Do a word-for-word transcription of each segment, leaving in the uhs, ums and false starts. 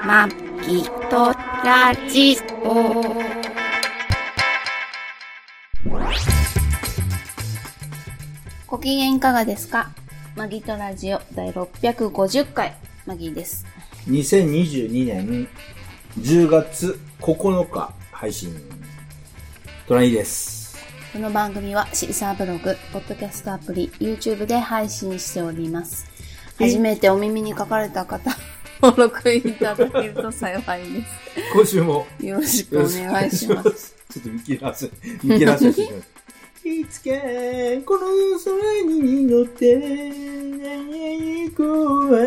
まきとラジオ。ご機嫌いかがですか？マギとラジオだいろっぴゃくごじゅっかい、マギーです。 にせんにじゅうにねんじゅうがつここのか配信、トライです。 この番組はシーサーブログ、ポッドキャストアプリ、YouTube で配信しております。初めてお耳に書かれた方、登録いただけると幸いです。 今週もよろしくお願いします。 ちょっと見切らせ、見切らせてしまう。いつかこの空に乗って行こう。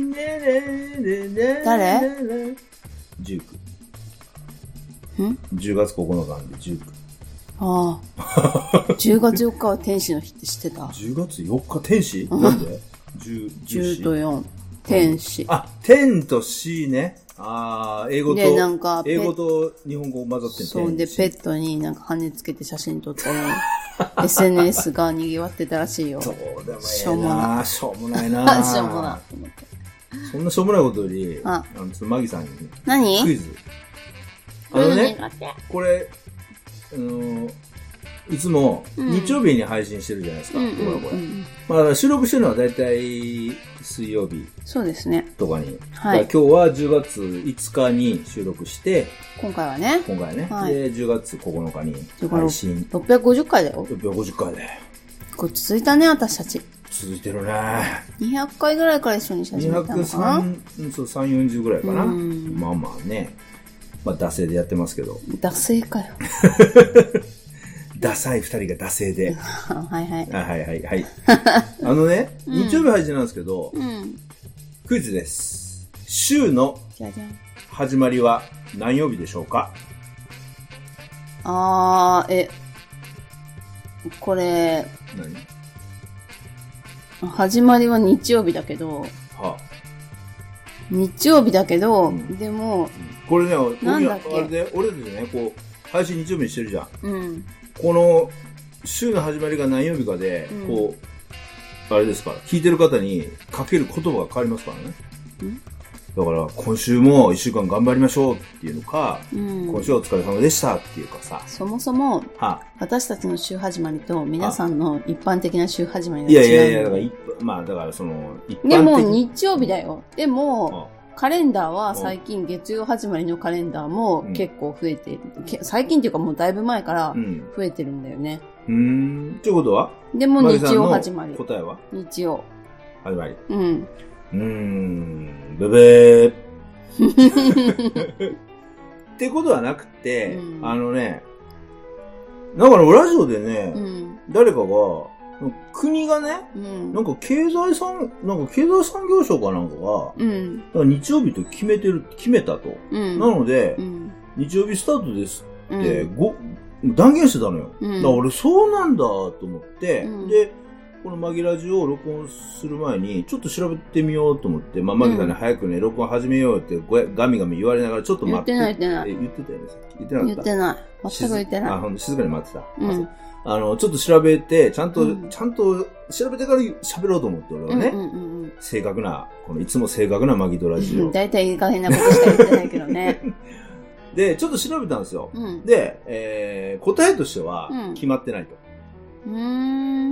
誰？ ジューク。 ん？ じゅうがつここのかなんでジューク。 ああ。じゅうがつよっかは天使の日って知ってた？ じゅうがつよっか天使？なんで？じゅう、 じゅうとよん。天使。 あ、天と使ね。ああ、英語と、 で、なんか、 英語と日本語混ざってんそうで、ペットになんか羽つけて写真撮ったり、エスエヌエス が賑わってたらしいよ。 そうでもええな。 しょうもない。 しょうもないな。 しょうもないと思って。 そんなしょうもないことより、 ああの、ちょっとマギさんに、 何？ クイズ。あのね、これ、あの、いつも日曜日に配信してるじゃないですか。うん、これこれ。まあ、収録してるのはだいたい水曜日。 そうですね。 とかに。 はい。 今日はじゅうがついつかに収録して、 今回はね。 今回ね。 はい、 で、じゅうがつここのかに配信。 ろっぴゃくごじゅっかいだよ。 ろっぴゃくごじゅっかいで。 これ続いたね、私たち。 続いてるね。 にひゃっかいぐらいから一緒に写真撮ったのかな？ にひゃくさん、そう、さんじゅう、よんじゅうぐらいかな。まあまあね。まあ、惰性でやってますけど。 惰性かよ。 ダサい二人が惰性で。 はいはい。 あはいはいはい。あのね、うん、日曜日配信なんですけど、うん、クイズです。週の始まりは何曜日でしょうか？ あー、え、これ、何？始まりは日曜日だけど、はあ、日曜日だけど、うん、でも、 これね、 なんだっけ？ あれで、俺たちね、こう、配信日曜日にしてるじゃん。 うん。この週の始まりが何曜日かで、うん、こう、あれですから、聞いてる方にかける言葉が変わりますからね。んだから、今週も一週間頑張りましょうっていうのか、うん、今週お疲れ様でしたっていうかさ。 そもそも、は私たちの週始まりと皆さんの一般的な週始まりが違う。 いやいやいや、だからまあ、だからその、 一般的でも日曜日だよ。でも、カレンダーは最近月曜始まりのカレンダーも結構増えてる。うん、最近っていうかもうだいぶ前から増えてるんだよね。 うん。うーん。ってことは？ でも日曜始まり。 答えは？ 日曜。 始まり。 うん。 うーん。ブブー。ってことはなくて、うん、あのね、なんかのラジオでね、うん、誰かが、国がね、うん、なんか経済産、なんか経済産業省かなんかが、うん、なんか日曜日と決めてる、決めたと。うん、なので、うん、日曜日スタートですって、うん、ご断言してたのよ。うん、だから俺そうなんだと思って、うん、で、このマギラジオを録音する前に、ちょっと調べてみようと思って、まあ、マギさんに早くね、録音始めようって、ガミガミ言われながら、ちょっと待って。 言ってない、 言ってない。言ってたよね。言ってなかった。 言ってない。全く言ってない。 あ、ほんと静かに待ってた。 うん。 あの、ちょっと調べて、ちゃんと、うん、ちゃんと調べてから喋ろうと思って、俺はね。うんうんうん、正確な、このいつも正確なマギドラジオ。 だいたいいい加減なことしか言ってないけどね。 で、ちょっと調べたんですよ。うん、で、えー、答えとしては、決まってないと。 うん、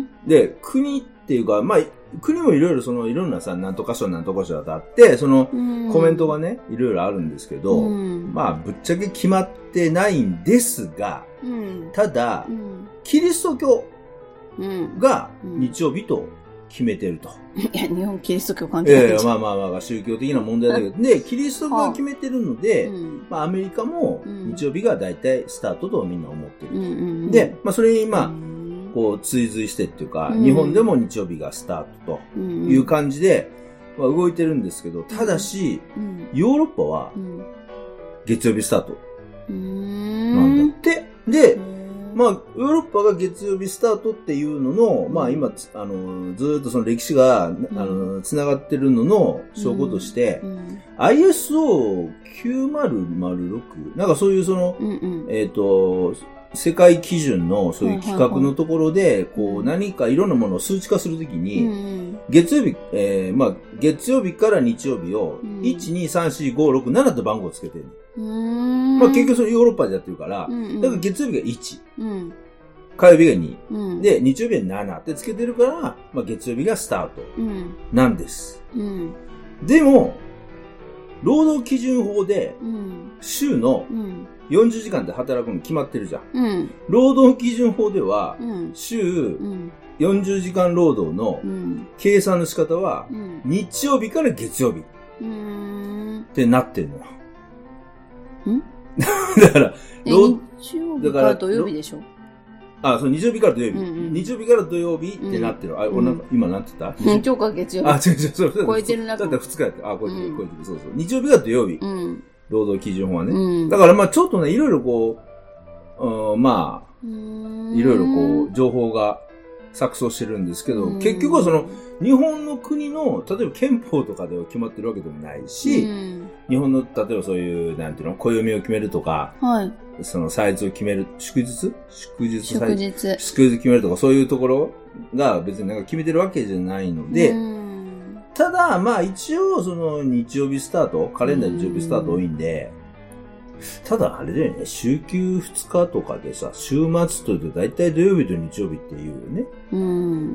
で、国っていうか、まあ、国もいろいろその、いろんなさ、なんとか省なんとか省だって、その、コメントがね、いろいろあるんですけど、うん、まあ、ぶっちゃけ決まってないんですが、うん、ただ、うん、キリスト教が日曜日と決めてると。 いや、日本キリスト教関係ない。 いやいや、まあまあまあ、宗教的な問題だけど、で、キリスト教が決めてるので、まあ、アメリカも日曜日が大体スタートとみんな思ってると。うん、で、まあ、それに、まあ、こう、追随してっていうか、うん、日本でも日曜日がスタートという感じで、まあ、動いてるんですけど、ただし、うん、ヨーロッパは月曜日スタートなんだって。で、まあ、ヨーロッパが月曜日スタートっていうのの、まあ今、あの、ずーっとその歴史が、あの、繋がってるのの証拠として、アイエスオーきゅうまるまるろく、なんかそういうその、えっと、 世界基準のそういう企画のところで、こう何かいろんなものを数値化するときに、月曜日、えー、まあ、月曜日から日曜日を、いち、に、さん、よん、ご、ろく、ななと番号をつけてるの。まあ結局それヨーロッパでやってるから、だから月曜日がいち、火曜日がに、で、日曜日はななってつけてるから、まあ月曜日がスタートなんです。でも、労働基準法で、週のよんじゅうじかんで働くの決まってるじゃん。うん、労働基準法では、うん、週よんじゅうじかん労働の計算の仕方は、うん、日曜日から月曜日ってなってんのよ。んだから、 日曜日から土曜日でしょ？ あ、そう、日曜日から土曜日。うんうん、日曜日から土曜日ってなってる。うん、あ、俺なんか、今なんて言った？ 日曜か月曜日。 あ、違う違う、そう、 超えてるな。 だったらふつかやって。あ、超えてる、超えてる。そうそう。日曜日が土曜日。うん労働基準法はね。うん、だからまあちょっとね、いろいろこう、うん、まあ、いろいろこう、情報が錯綜してるんですけど、結局はその、日本の国の、例えば憲法とかでは決まってるわけでもないし、日本の、例えばそういう、なんていうの、暦を決めるとか、はい、その、祭日を決める、祝日祝日祝日。 祝日決めるとか、そういうところが別になんか決めてるわけじゃないので、ただ、まあ一応、その日曜日スタート、カレンダー日曜日スタート多いんで、ただあれだよね、週休ふつかとかでさ、週末というと大体土曜日と日曜日っていうよね。うん、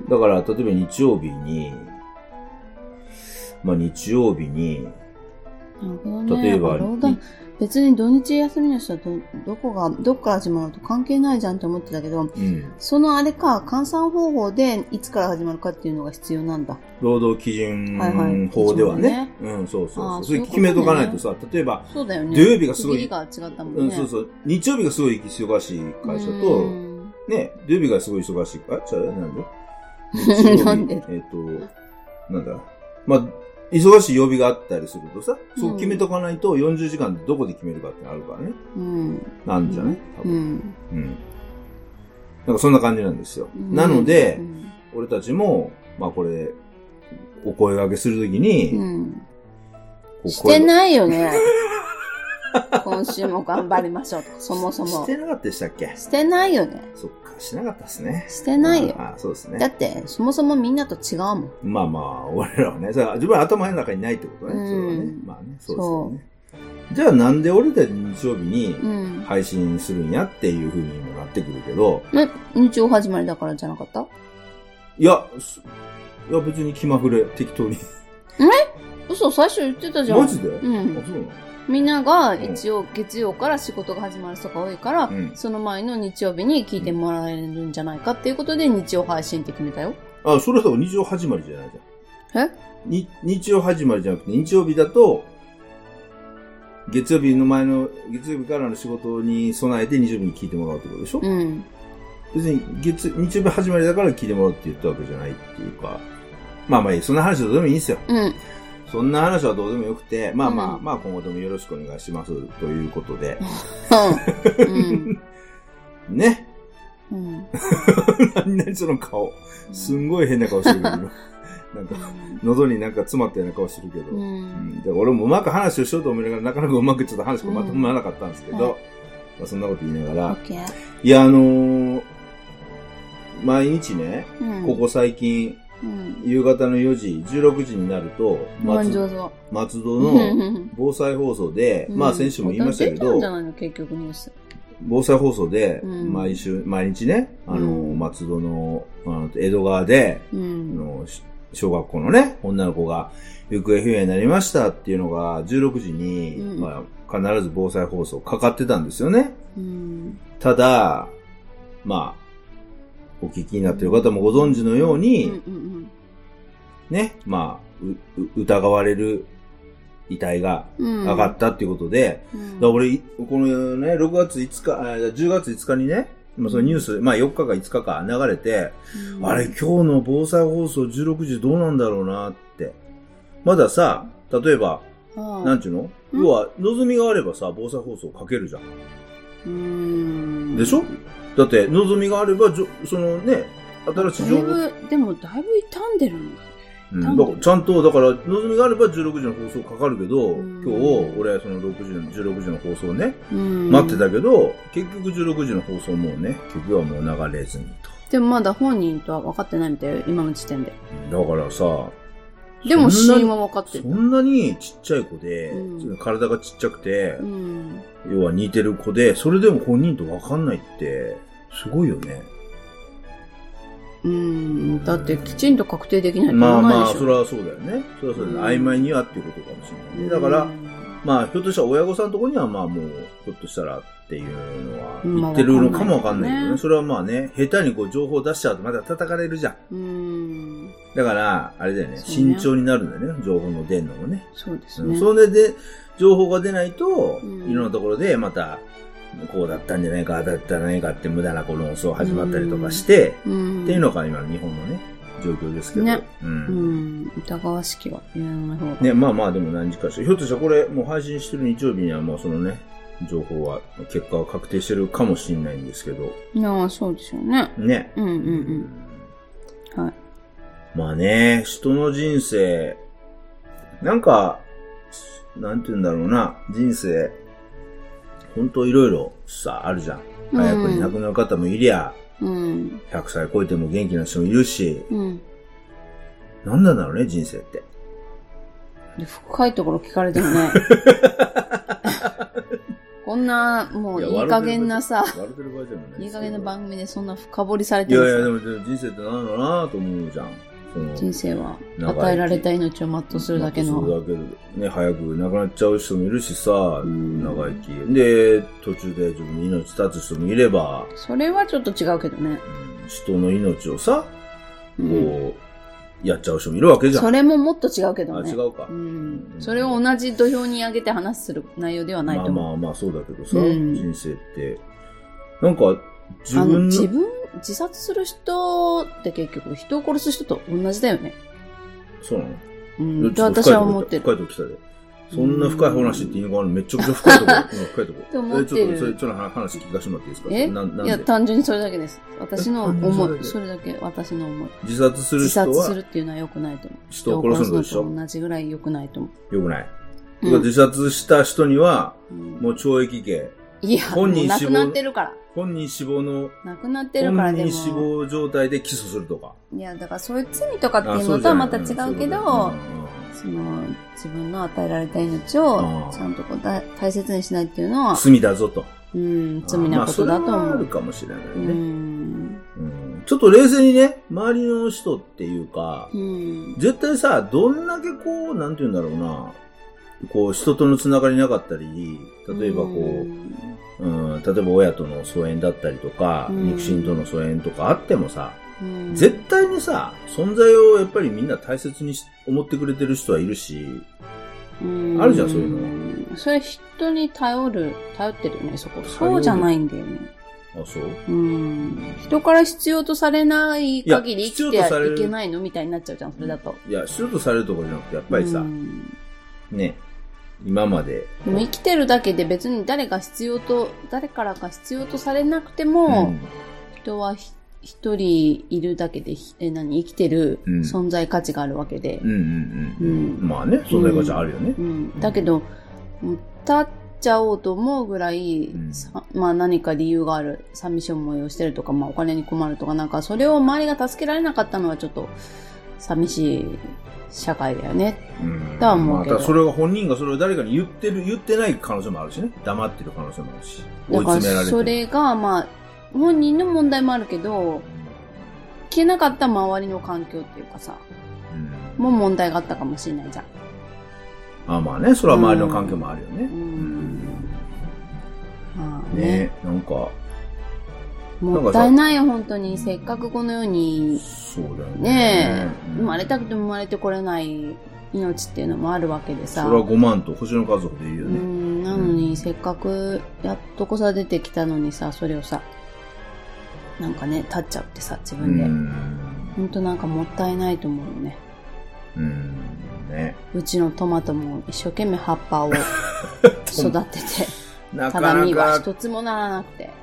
だから、例えば日曜日に、まあ日曜日に、 ね、例えば、別に土日休みの人はど、どこが、どっから始まると関係ないじゃんって思ってたけど、うん、そのあれか、換算方法でいつから始まるかっていうのが必要なんだ。 労働基準法ではね。はいはい、うん、そうそうそう。それ決めとかないとさ、例えば、 そうだよね、 土曜日がすごい、 が違ったもんね、 うん、そうそう。日曜日がすごい忙しい会社と、ね、土曜日がすごい忙しい、あ、じゃあなんでなんでえっと、なんだ、まあ、忙しい曜日があったりするとさ、そう決めとかないとよんじゅうじかんでどこで決めるかってあるからね。うん。なんじゃね多分。うん。うん。なんかそんな感じなんですよ。うん、なので、うん、俺たちも、まあこれ、お声掛けするときに、うん、 してないよね。今週も頑張りましょうと。そもそも。 してなかったでしたっけ？ してないよね。 そっか、しなかったですね。 してないよ。 ああ、そうですね。 だって、そもそもみんなと違うもん。 まあまあ、俺らはね、それは自分は頭の中にないってことね。うん、それはね。まあね、そうですよね。じゃあなんで俺たち日曜日に配信するんやっていう風にもなってくるけど。 え、日曜始まりだからじゃなかった？ いや、いや別に気まぐれ、適当に。 え？嘘、最初言ってたじゃん。 マジで？ うん。 あ、そうなの？ みんなが一応月曜から仕事が始まる人が多いから、うん、その前の日曜日に聞いてもらえるんじゃないかっていうことで日曜配信って決めたよ。 あ、それは日曜始まりじゃないじゃん。 え？ に、日曜始まりじゃなくて日曜日だと、月曜日の前の、月曜日からの仕事に備えて日曜日に聞いてもらうってことでしょ？うん。別に月、日曜日始まりだから聞いてもらうって言ったわけじゃないっていうか、まあまあいい、そんな話どうでもいいんですよ。うん。そんな話はどうでもよくて、まあまあ、うん、まあ今後ともよろしくお願いしますということで。うん、ね。うん、何々その顔。すんごい変な顔してるけど、なんか、喉になんか詰まったような顔してるけど、うんうん、で俺もうまく話をしようと思いながら、なかなかうまくちょっと話がまとまらなかったんですけど、うんはい、まあ、そんなこと言いながら、 okay. いや、あのー、毎日ね、うん、ここ最近、うん、夕方のよじ、じゅうろくじになると、松, 松戸の防災放送で、まあ先週も言いましたけど、防災放送で、毎週、毎日ね、あの、うん、松戸の、あの江戸川で、うん、の小学校のね、女の子が行方不明になりましたっていうのが、じゅうろくじに、うんまあ、必ず防災放送かかってたんですよね。うん、ただ、まあ、お聞きになっている方もご存知のように、うんうんうん、ね、まあ、う、疑われる遺体が上がったっていうことで、うん、だ俺、このね、ろくがついつか、じゅうがついつかにね、まあ、そのニュース、まあよっかかいつかか流れて、うん、あれ、今日の防災放送じゅうろくじどうなんだろうなって。まださ、例えば、ああなんちゅうの、うん、要は、望みがあればさ、防災放送かけるじゃん。うーんでしょだって、望みがあれば、そのね、新しい情報。 だいぶ、でもだいぶ傷んでるんだね。 うん、だからちゃんと、だから、望みがあればじゅうろくじの放送かかるけど、うん、今日、俺はそのろくじ、じゅうろくじの放送ね、うん、待ってたけど、結局じゅうろくじの放送もうね、結局はもう流れずにと。 でもまだ本人とは分かってないみたいよ、今の時点で。 だからさ、 でも死因は分かってる。 そんなにちっちゃい子で、うん、体がちっちゃくて、うん、要は似てる子で、それでも本人と分かんないって、すごいよね。 うーん、だってきちんと確定できないとまあまあ、それはそうだよね。それはそうだよね。曖昧にはっていうことかもしれないね。だから、まあ、ひょっとしたら親御さんのところには、まあもう、ひょっとしたらっていうのは言ってるのかもわかんないけどね。まあ、それはまあね、下手にこう情報を出しちゃうとまた叩かれるじゃん。うーん。だから、あれだよね、慎重になるんだよね、情報の出んのもね。 そうですね。 うん、それで、情報が出ないと、いろんなところでまた、こうだったんじゃないか、だったんじゃないかって無駄なこの論争始まったりとかして、っていうのが今の日本のね、状況ですけど。ね。 うん。うん。疑わしきは言わない方が。 ね、まあまあでも何時かして、ひょっとしたらこれもう配信してる日曜日にはもうそのね、情報は、結果は確定してるかもしれないんですけど。 ああ、そうですよね。 ね。 うんうんうん。はい。 まあね、人の人生、なんか、なんて言うんだろうな、人生、本当いろいろさ、あるじゃん。早くに亡くなる方もいりゃ、うん、ひゃくさい超えても元気な人もいるし、うん、なんなんだろうね、人生って。 深いところ聞かれてもね。こんな、もういい加減なさ、いい加減な番組でそんな深掘りされてるんですか。 いやいや、でも人生って何だろうなと思うじゃん。 人生は与えられた命を全うするだけの。 そうだけどね、早く亡くなっちゃう人もいるしさ、うん、長生き。で、途中で自分の命絶つ人もいれば。 それはちょっと違うけどね。 うん、人の命をさ、こう、うん、やっちゃう人もいるわけじゃん。 それももっと違うけどね。 あ、違うか。 うん。それを同じ土俵に上げて話する内容ではないと思う。 まあまあまあ、そうだけどさ、うん、人生って。なんか、自分の。 自分自殺する人って結局人を殺す人と同じだよね。 そうなの？ うん。私は思ってる。 深いとこ来たで。そんな深い話っていいのかな？めちゃくちゃ深いところ。深いところ。 と思ってる。 え、ちょっと、それ、ちょっと話聞かせてもらっていいですか？ えななんいや、単純にそれだけです。私の思い。それだけ、私の思い。 自殺する人は自殺するっていうのは良くないと思う。 人を殺すのでしょ？ 同じぐらい良くないと思う。 良くない。うん、自殺した人には、もう懲役刑。 いや、本人死亡。亡くなってるから。 本人死亡の、 亡くなってるからでも。 本人死亡状態で起訴するとか。 いや、だからそういう罪とかっていうのとはまた違うけど、その、自分の与えられた命を、ちゃんとこう大切にしないっていうのは。 罪だぞと。 うん、罪なことだと思う。まあ、それはあるかもしれないね。うん、うん。ちょっと冷静にね、周りの人っていうか、うん、絶対さ、どんだけこう、なんて言うんだろうな、こう、人とのつながりなかったり、例えばこう、うんうん、例えば親との疎遠だったりとか、うん、肉親との疎遠とかあってもさ、うん、絶対にさ、存在をやっぱりみんな大切に思ってくれてる人はいるし、うん、あるじゃん、そういうの。それ人に頼る、頼ってるよね、そこ。そうじゃないんだよね。 あ、そう？ うん。人から必要とされない限り生きてはいけないのみたいになっちゃうじゃん、それだと。 いや、必要とされるところじゃなくて、やっぱりさ、うん、ね、今まで。 でも生きてるだけで別に誰が必要と、誰からか必要とされなくても、うん、人は一人いるだけで、え、何、生きてる存在価値があるわけで。 うんうんうんうん、まあね、存在価値あるよね。 うんうん、だけど、立っちゃおうと思うぐらい、うん、まあ何か理由がある、寂しい思いをしてるとか、まあお金に困るとか、なんかそれを周りが助けられなかったのはちょっと寂しい。社会だよね。うん。とは思うけど。 まあ、それが本人がそれを誰かに言ってる、言ってない可能性もあるしね。黙ってる可能性もあるし。追い詰められてる。 それが、まあ、本人の問題もあるけど、聞けなかった周りの環境っていうかさ、うん、もう問題があったかもしれないじゃん。 ああまあね、それは周りの環境もあるよね。うん。うん、 まあね。 ね、なんか、 もったいないよ、本当に。せっかくこの世に、 そうだよね。 ねえ、生まれたくても生まれてこれない命っていうのもあるわけでさ。 それはごまんと星の家族でいいよね。 うん、なのに、せっかくやっとこさ出てきたのにさ、それをさ、なんかね、立っちゃうってさ、自分で。本当なんかもったいないと思うよね。 うん、ね。 うちのトマトも一生懸命葉っぱを育てて、 なかなかただ実は一つもならなくて。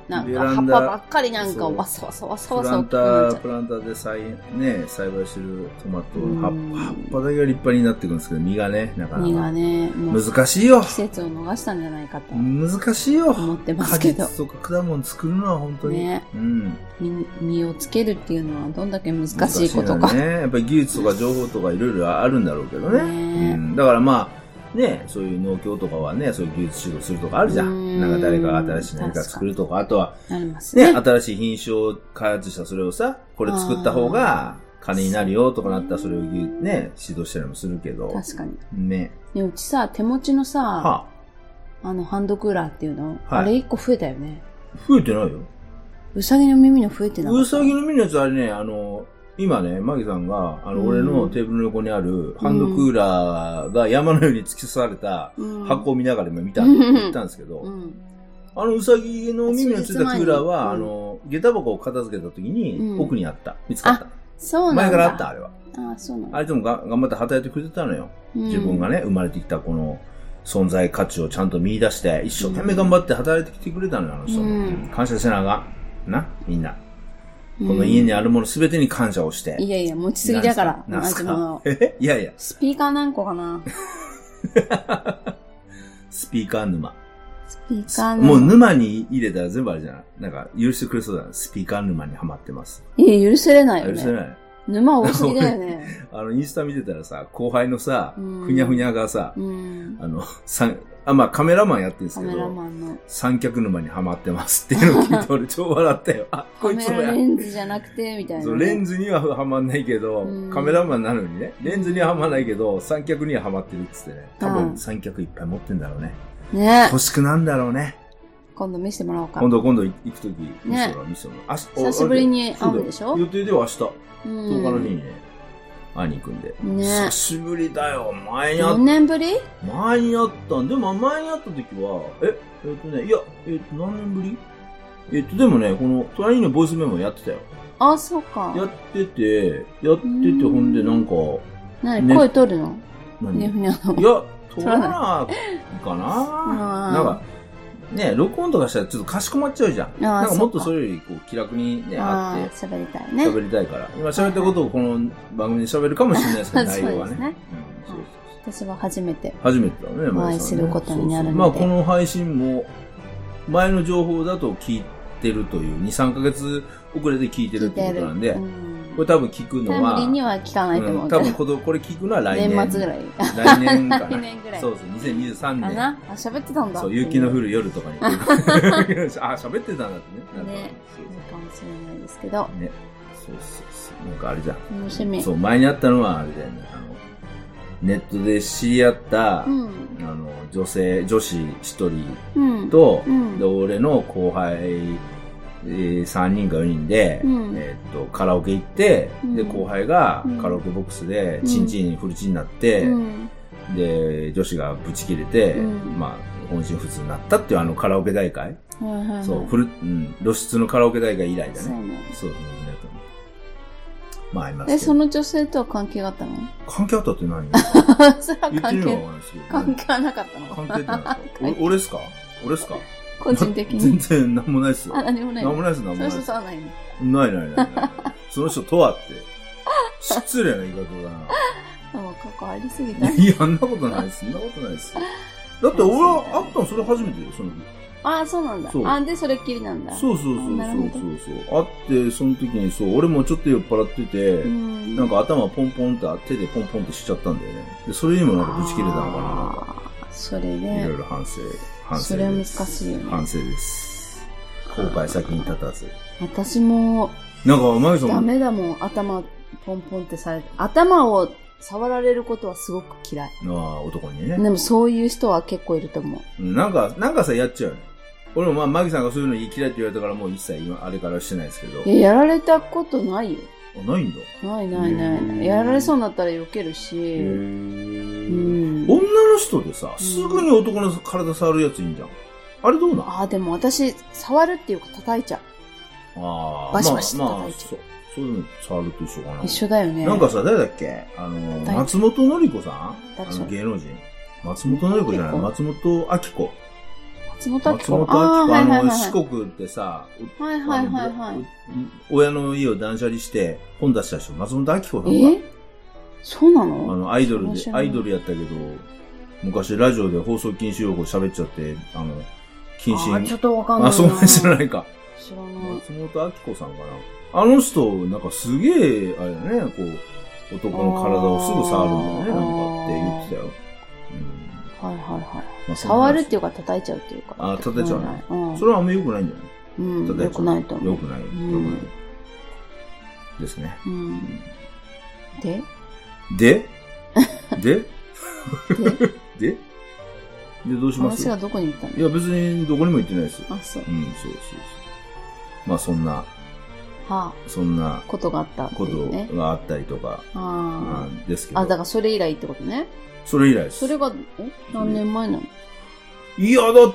なんか葉っぱばっかりなんかわさわさわさわさ大きくなっちゃう。 プランターで栽、ね、栽培してるトマト、葉っぱだけが立派になっていくんですけど、実がね、なかなか。 実がね、 難しいよ。 季節を逃したんじゃないかと。 難しいよ。 思ってますけど。 果実とか果物作るのは本当に。ね。うん。 実をつけるっていうのはどんだけ難しいことか。 ね。やっぱり技術とか情報とかいろいろあるんだろうけどね。ねうん、だからまあ、ね、そういう農協とかはね、そういう技術指導するとかあるじゃん。んなんか誰かが新しい何か作るとか、あとは、ね、ね、新しい品種を開発したそれをさ、これ作った方が金になるよとかなったらそれをね、指導したりもするけど。 確かに。 ね。 でうちさ、手持ちのさ、はあ、あの、ハンドクーラーっていうの、はい、あれ一個増えたよね。 増えてないよ。 うさぎの耳の増えてなかった。 うさぎの耳のやつあれね、あの、今ね、マギさんが、あの、うん、俺のテーブルの横にあるハンドクーラーが山のように突き刺された箱を見ながら今見た、うん、言ったんですけど、うん、あのうさぎの耳のついたクーラーは、あの、下駄箱を片付けた時に奥にあった。見つかった。 そうなんだ。 前からあった、あれは。 あ、そうなんだ。 あれでもが頑張って働いてくれてたのよ。自分がね、生まれてきたこの存在価値をちゃんと見出して、一生懸命頑張って働いてきてくれたのよ、あの人。感謝せなあがん。な、みんな。この家にあるものすべてに感謝をして。 いやいや、持ちすぎだから。 なんすかえいやいや。 スピーカー何個かなスピーカー沼。 スピーカー沼。 もう沼に入れたら全部あれじゃないなんか、許してくれそうだな。スピーカー沼にはまってます。 いや、許せれないよね。 許せれない。 沼多すぎだよね。 あの、インスタ見てたらさ、後輩のさ、ふにゃふにゃがさ、あの、さあ、まあカメラマンやってるんですけど、カメラマンの三脚沼にはまってますっていうのを聞いて俺超笑ったよ。あ、こいつもや。 カメラレンズじゃなくて、みたいな、ね。 そう、レンズにははまんないけど、カメラマンなのにね、レンズにははまんないけど、三脚にははまってるっつってね。多分三脚いっぱい持ってんだろうね。 ね欲しくなんだろうね。 今度見せてもらおうか。 今度、今度行くとき、見せてもらう、見せてもらう。 久しぶりに会うんでしょ？ 予定では明日、とおかの日にね、会いに行くんで。ね。久しぶりだよ。前に会った。 何年ぶり？ 前に会ったんでも前に会った時は、え、えっとね、いや、えっと、何年ぶり？えっと、でもね、この、隣のボイスメモやってたよ。 あ、そうか。 やってて、やってて、ほんで、なんか、 何、ね、声取るの？ 何？ ねふにゃの。 いや、取らないかななんか、ね、録音とかしたらちょっとかしこまっちゃうじゃん。なんかもっとそれよりこう気楽にね、あって。 喋りたいね。 喋りたいから。今喋ったことをこの番組で喋るかもしれないですけど、内容はね。ねうん、私は初めて。 初めてだね、 お会いすることになるので。 まあこの配信も、前の情報だと聞いてるという、に、さんかげつ遅れで聞いてるってことなんで、これ多分聞くのは、 タイムリーには聞かないと思うけど、うん、多分これ聞くのは来年。 年末ぐらい。 来年かな。 来年ぐらい。 そうそう、にせんにじゅうさんねん。 かなあ、喋ってたんだ。 そう、雪の降る夜とかに。あ、喋ってたんだってね。ね。そうかもしれないですけど。 ね。そうそうそう。なんかあれじゃん。 楽しみ。 そう、前にあったのはあれだよね。あの、ネットで知り合った、うん、あの、女性、女子一人と、うん、で、俺の後輩、えー、さんにんかよにんで、うん、えー、っと、カラオケ行って、うん、で、後輩がカラオケボックスで、チンチンフルチンになって、うん、で、女子がブチ切れて、うん、まあ、音信不通になったっていうあのカラオケ大会、うん、そう、フル、うん、露出のカラオケ大会以来だね。そうね。そう、まあ、ありますけど。 え、その女性とは関係があったの？ 関係あったって何？ それは関係、関係はなかったの？ 関係ってない。俺っすか？俺っすか？ 個人的に。 全然何もないっすよ。 あ、何もない。 何もないっす、何もないっす。 その人とはないの？ ないないないない。その人とはって。失礼な言い方だな。 もう過去ありすぎた。 いや、あんなことないっす。そんなことないっす。だって俺は会ったのそれ初めてよ、その時。 ああ、そうなんだ。あ、で、それっきりなんだ。 そうそうそうそうそう。会って、その時にそう、俺もちょっと酔っ払ってて、んなんか頭ポンポンって手でポンポンってしちゃったんだよね。で、それにもなんかぶち切れたのかな、なんか。 それね。 いろいろ反省。反省。 それは難しいよね。 反省です。後悔先に立たず。 私も、 なんか、マギさんも。 ダメだもん、頭ポンポンってされて。頭を触られることはすごく嫌い。 ああ、男にね。 でもそういう人は結構いると思う。 なんか、なんかさ、やっちゃうよね。俺もまあ、マギさんがそういうの言い嫌いって言われたからもう一切今、あれからしてないですけど。 え、やられたことないよ。 あ、ないんだ。 ないないないない。やられそうになったら避けるし。へうん、 女の人でさ、すぐに男の体触るやついいんじゃん。あれどうなん？ ああ、でも私、触るっていうか叩いちゃう。 ああ。 バシバシ叩いちゃう。まあまあ、 そう。そういうの触ると一緒かな。 一緒だよね。 なんかさ、誰だっけあの、松本のり子さんあの芸能人。松本のり子じゃない松本明子。 松本明子。 松本明子、あ, あの、四国ってさ、 はいはいはいはい。 親の家を断捨離して本出した人、松本明子さんが。 えそうなの？ あの、アイドルで、アイドルやったけど、昔ラジオで放送禁止用語喋っちゃって、あの、禁止。 あ、ちょっとわかんないな。 あ、そんなに知らないか。 知らない。 松本明子さんかな。あの人、なんかすげえ、あれだね、こう、男の体をすぐ触るんだよね、なんかって言ってたよ。 うん、はいはいはい。まあ、触るっていうか叩いちゃうっていうか。 あ、叩いちゃうね。うん、それはあんま良くないんじゃない？ うん、良くないと思う。 良くない。良くない。ですね。 うん。でででででで、どうします？ 話がどこに行ったの？ いや、別にどこにも行ってないですよ。 あ、そう。 うん、そうそうそう。まあ、そんな、はあ、 そんな、 ことがあったっていうね。 ことがあったりとか、 ああですけど。 あ、だからそれ以来ってことね。 それ以来です。 それが、え何年前なの？ いや、だって、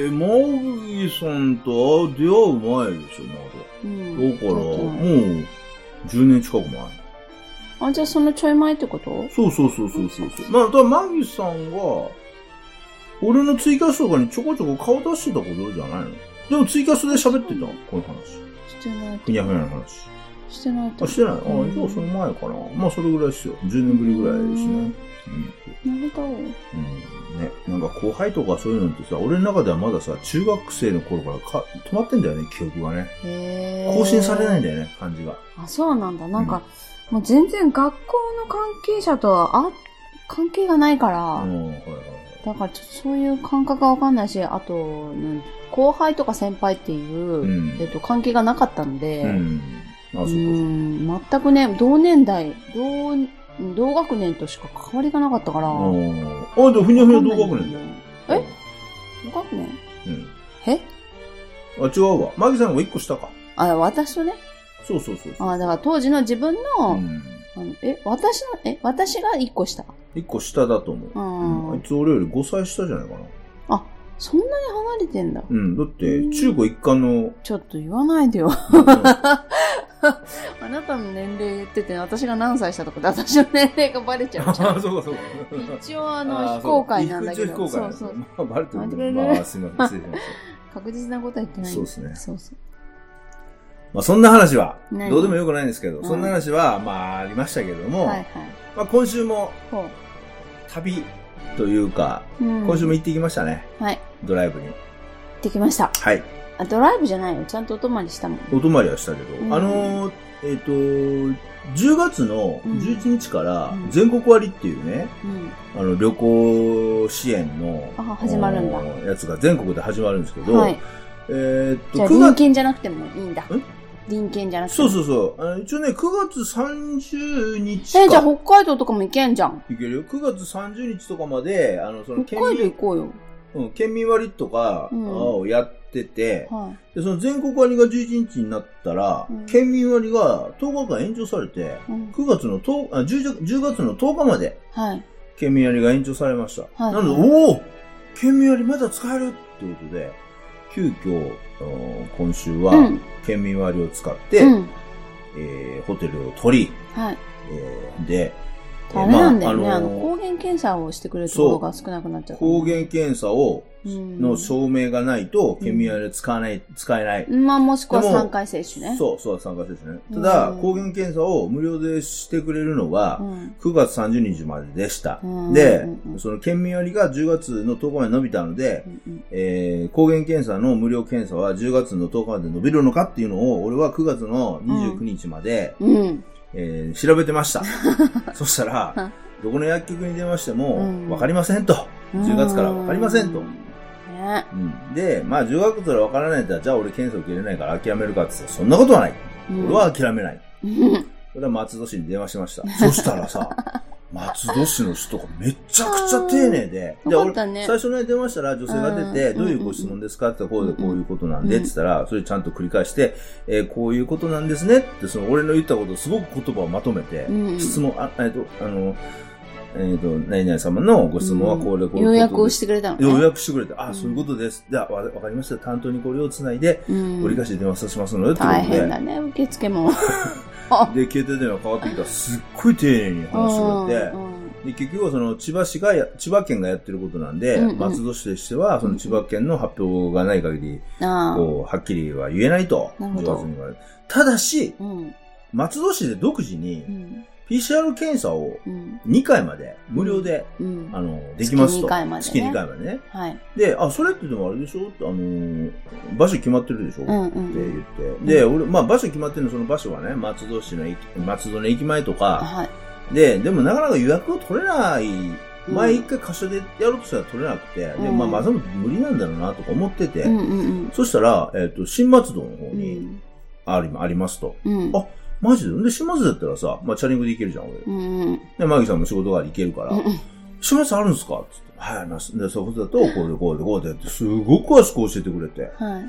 マギさんと出会う前でしょ、まだ。うん。だから、もう、じゅうねん近く前。 あ、じゃあそのちょい前ってこと？ そうそうそうそうそう。まあ、だからマギさんが、俺のツイキャスとかにちょこちょこ顔出してたことじゃないの？でもツイキャスで喋ってたこの話。 してない。 ふにゃふにゃの話。 してない。 あ、してない。あ、じゃあその前かな。まあそれぐらいですよ。じゅうねんぶりぐらいですね。 うん。なるほど。うん。 ね。なんか後輩とかそういうのってさ、俺の中ではまださ、中学生の頃からか止まってんだよね、記憶がね。 へー。 更新されないんだよね、感じが。 あ、そうなんだ。なんか、うん、もう全然学校の関係者とは、あ、関係がないから。うん、はいはい。だからちょっとそういう感覚がわかんないし、あと、うん、後輩とか先輩っていう、うん、えっと、関係がなかったので、うん、あ、そうか。うん、全くね、同年代、同、同学年としか関わりがなかったから。ああ、 じゃあふにゃふにゃ同学年だよ。 え同学年？うん。えあ、違うわ。マギさんの方がいっこ下か。 あ、私とね。 そうそうそうそう。 あ、だから当時の自分の、うんあのえ、私の、え、私が一個下？ 一個下だと思う。あ, うん、あいつ俺よりごさい下じゃないかな。 あ、そんなに離れてんだ。 うん、だって中高一貫の。 ちょっと言わないでよ。あなたの年齢言ってて、私が何歳下とかで私の年齢がバレちゃうじゃん。 あ、そうかそうか。 一応あの、非公開なんだけど。 非公開。 そうそう。 まあ、バレてるんだけど。まあ、すいません。失礼しました。 確実なことは言ってない。 そうですね。 そうそう。 まあそんな話は、どうでもよくないんですけど、うん、そんな話は、まあありましたけども、はいはい、まあ今週も、旅というか、うん、今週も行ってきましたね。はい。ドライブに。行ってきました。 はい。 あ、ドライブじゃないよ。ちゃんとお泊まりしたもん。 お泊まりはしたけど、うん、あのー、えっ、ー、と、じゅうがつのじゅういちにちから全国割っていうね、うん、あの旅行支援の、 あ、始まるんだ。 やつが全国で始まるんですけど、はい、えー、っと、 じゃあ隣県じゃなくてもいいんだ。ん隣県じゃなくて。 そうそうそう。あの一応ね、くがつさんじゅうにちか。 え、じゃあ北海道とかも行けんじゃん。 行けるよ。くがつさんじゅうにちとかまで、あの、その県民。北海道行こうよ。 うん、県民割とかをやってて、うんはい、で、その全国割がじゅういちにちになったら、うん、県民割がとおかかん延長されて、うん、くがつのとおか、あ、じゅうがつのとおかまで、はい、県民割が延長されました。はい、なので、おお県民割まだ使えるってことで、急遽、今週は、県民割を使って、うんえー、ホテルを取り、はいえー、で、 ダメなんだよね、まああのー、あの抗原検査をしてくれるところが少なくなっちゃった。 抗原検査を、の証明がないと、県民割で使わない、使えない。 まあ、もしくはさんかい接種ね。 そう、そう、さんかい接種ね。ただ、抗原検査を無料でしてくれるのが、くがつさんじゅうにちまででした。で、その県民割がじゅうがつのとおかまで伸びたので、えー、抗原検査の無料検査はじゅうがつのとおかまで伸びるのかっていうのを、俺はくがつのにじゅうくにちまで、うんうんえー、調べてました。そしたら、どこの薬局に電話しても、わかりませんと。じゅうがつからわかりませんと。ねうん、で、まあじゅうがつからわからないんだったら、じゃあ俺検査受けれないから諦めるかって言ってそんなことはない。うん、俺は諦めない。それは松戸市に電話しました。そしたらさ、松戸市の人がめちゃくちゃ丁寧で。で、俺、最初ね、電話したら女性が出て、どういうご質問ですかって、こうでこういうことなんで、って言ったら、それちゃんと繰り返して、えー、こういうことなんですねって、その俺の言ったことをすごく言葉をまとめて、質問、あ、えっと、あの、えっ、ー、と、何々様のご質問はこれ、こういうことです。 予約をしてくれたのね。 予約してくれて、あ、そういうことです。じゃあ、わかりました。担当にこれをつないで、ご理解して電話させますので、ってことで。 大変だね、受付も。 で、携帯電話変わってきたら、すっごい丁寧に話してくれて、 で、結局はその千葉市がや、千葉県がやってることなんで、うんうん、松戸市としては、その千葉県の発表がない限り、うん、こう、はっきりは言えないと。なるほど。ただし、うん、松戸市で独自に、うん、ピーシーアール 検査をにかいまで無料で、うん、あの、できますと。月にかいまで、ね。月にかいまでね。はい。で、あ、それってでもあれでしょあの、場所決まってるでしょ、うんうん、って言って。で、俺、まあ場所決まってるの、その場所はね、松戸市の駅、松戸の駅前とか、はい。で、でもなかなか予約を取れない、前一回箇所でやろうとしたら取れなくて、うん、で、まあまず無理なんだろうなとか思ってて、うんうんうん、そしたら、えっ、ー、と、新松戸の方にあり、うん、ありますと。うん、あ、マジでで、新松戸だったらさ、まあチャリングで行けるじゃん、俺。うんうん、で、マギさんも仕事があり行けるから、うん、新松戸あるんですかつって。はい、あります。で、そこだと、こうでこうでこうでって、すごく詳しく教えてくれて、はい、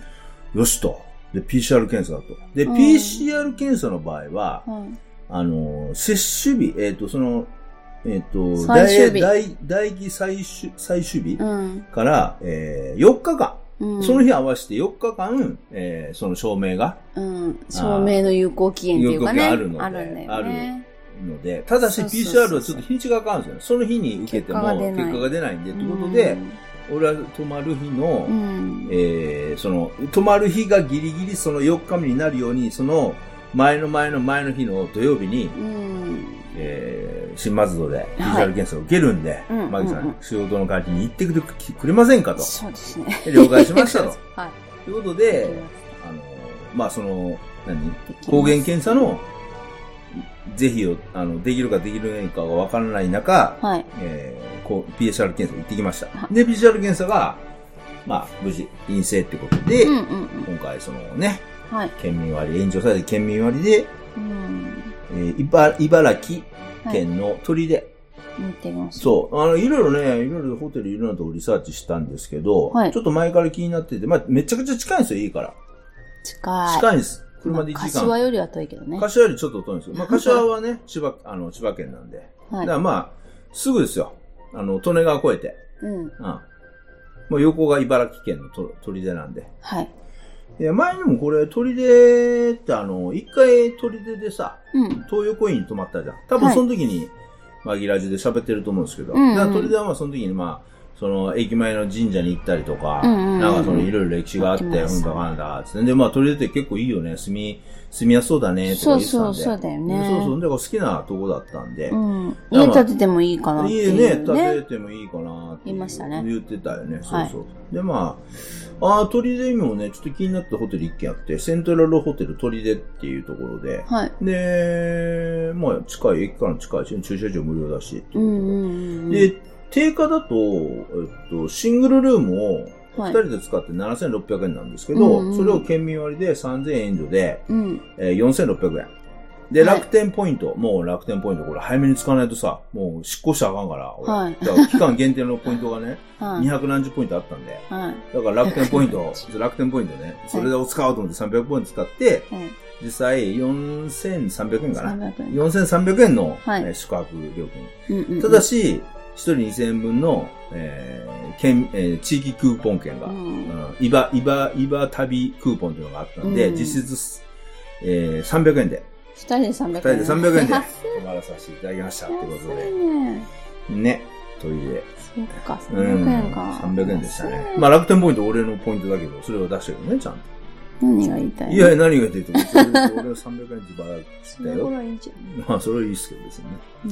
よしと。で、ピーシーアール 検査だと。で、うん、ピーシーアール 検査の場合は、うんあの、接種日、えっ、ー、と、その、えっ、ー、と、 最終日。 大、大期最終、最終日から、うん、えー、よっかかん、うん。その日合わせてよっかかん、えー、その証明が。 うん。証明の有効期限っていうかね。 有効期限あるので。あるんだよね。あるので。ただし ピーシーアール はちょっと日にちがかかるんですよね。その日に受けても結果が出ないんで。ということで、うん、俺は泊まる日の、うん、えー、その、泊まる日がギリギリそのよっかめになるように、その、前の前の前の日の土曜日に、うんえー、新松戸で ピーシーアール 検査を受けるんで、はい、マギさん、うんうん、仕事の代わりに行ってくれ、くれませんかと。 そうですね。 了解しましたと。はい。ということで、あの、まあ、その、何抗原検査の是非を、あの、できるかできないかがわからない中、はい。えー、こう、ピーシーアール 検査行ってきました。はい、で、ピーシーアール 検査が、まあ、無事、陰性ってことで、うんうんうん、今回、そのね、はい、県民割、延長されて県民割で、うんえー、茨城県の取手、はい、 見てます。 そう。あの、いろいろね、いろいろホテルいろんなとこリサーチしたんですけど、はい、ちょっと前から気になってて、まあ、めちゃくちゃ近いんですよ、いいから。 近い。 近いんです。車でいちじかん。 柏よりは遠いけどね。 柏よりちょっと遠いんですよ。まあ、柏はね、千葉、あの、千葉県なんで。はい。だからまあ、すぐですよ。あの、利根川越えて。うん。うん。もう横が茨城県のと取手なんで。はい。いや、前にもこれ、取手ってあの、一回取手でさ、うん、東横インに泊まったじゃん。多分その時に、はい、マギラジで喋ってると思うんですけど、うんうん、だから取手はまあその時にまあ、その駅前の神社に行ったりとか、うんうんうん、なんかそのいろいろ歴史があって、うんだかんだ、つって。で、まあ取手って結構いいよね、住み、住みやすそうだね、とか言ってたんで。 そうそう、そうだよね。 そうそう、だから好きなとこだったんで。うん、 家建ててもいいかなっていう、ね。 家ね、建ててもいいかなって。 言いましたね。 言ってたよね、そうそう。はい、で、まあ、ああ、取手にもね、ちょっと気になったホテル一軒あって、セントラルホテル取手っていうところで、はい。で、まあ、近い、駅から近いし、駐車場無料だし、うんうんうん、で、定価だと、えっと、シングルルームを二人で使ってななせんろっぴゃくえんなんですけど、はいうんうん、それを県民割でさんぜんえん援助で、うんえー、よんせんろっぴゃくえん。で、楽天ポイント、はい、もう楽天ポイントこれ早めに使わないとさ、もう執行したらあかんから、俺。はい、だから期間限定のポイントがね、はい、にひゃくなんじゅうポイントあったんで、はい、だから楽天ポイント、楽天ポイントね、それを使おうと思ってさんびゃくポイント使って、はい、実際よんせんさんびゃくえんかな。よんせんさんびゃくえんの、はい、宿泊料金。うんうんうん、ただし、一人にせんえんぶんの、えー、県、えー、地域クーポン券が、うん、いば、いば、いば旅クーポンというのがあったんで、うん、実質、えー、さんびゃくえんで。 二人でさんびゃくえん。 二人でさんびゃくえんで、泊まらさせていただきました。ってことで。ね。ね。トイレ。 そっか、さんびゃくえんか。 うん、さんびゃくえんでしたね。まあ楽天ポイント俺のポイントだけど、それを出してるね、ちゃんと。 何が言いたいいや、何が言いたいって俺はさんびゃくえん自腹したよ。 それはいいんじゃん。 まあ、それはいいっすけどですね。うん、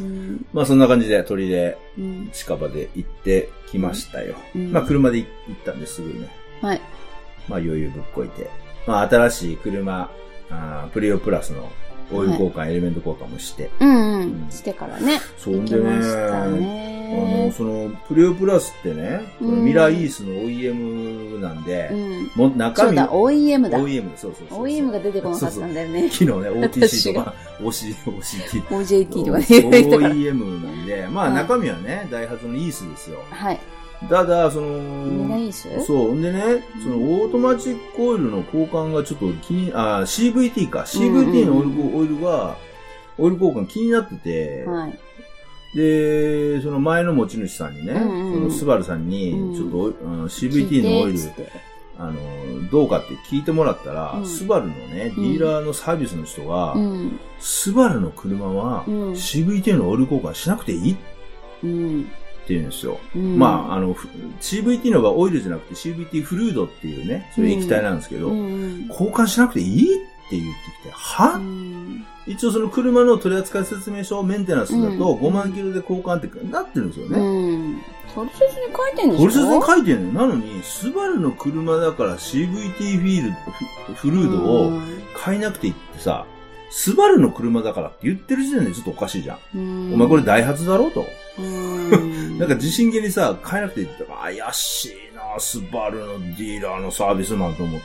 まあ、そんな感じで鳥で近場で行ってきましたよ。うん、まあ、車で行ったんですぐね。はい。まあ、余裕ぶっこいて。まあ、新しい車、あプリオプラスのオイル交換、はい、エレメント交換もして。 うんうん。してからね。 そうでね。あの、その、プリオプラスってね、うん、ミラーイースの オーイーエム なんで、うん、もう中身。 そうだ、オーイーエム だ。 オーイーエム、そうそうそう。 オーイーエム が出てこなかったんだよね。 そうそう昨日ね、オーティーシー とか、オーシー、オーシーティー。 オージェーティー とかね。 オーイーエム なんで、まあ中身はね、ダイハツのイースですよ。はい。ただ、その、 ミラーイースそう。んでね、その、オートマチックオイルの交換がちょっと気に、あ、シーブイティー か。シーブイティー のオイル、うんうん、オイルが、オイル交換気になってて、はい。で、その前の持ち主さんにね、うんうん、そのスバルさんに、ちょっと、うん、シーブイティー のオイル、あの、どうかって聞いてもらったら、うん、スバルのね、ディーラーのサービスの人が、うん、スバルの車は、うん、シーブイティー のオイル交換しなくていいってって言うんですよ。うん、まあ、あの、シーブイティー の場合オイルじゃなくて シーブイティー フルードっていうね、そういう液体なんですけど、うんうん、交換しなくていいって言ってきて、は、うん、一応その車の取扱説明書、メンテナンスだとごまんキロで交換ってなってるんですよね。 うん取説に書いてんでしょ？ 取説に書いてんのよ。なのに、スバルの車だから シーブイティー フィールド、フルードを買えなくていいってさ、スバルの車だからって言ってる時点でちょっとおかしいじゃん。んお前これダイハツだろと。んなんか自信げにさ、買えなくていいって言ったら、怪しいな、スバルのディーラーのサービスマンと思って、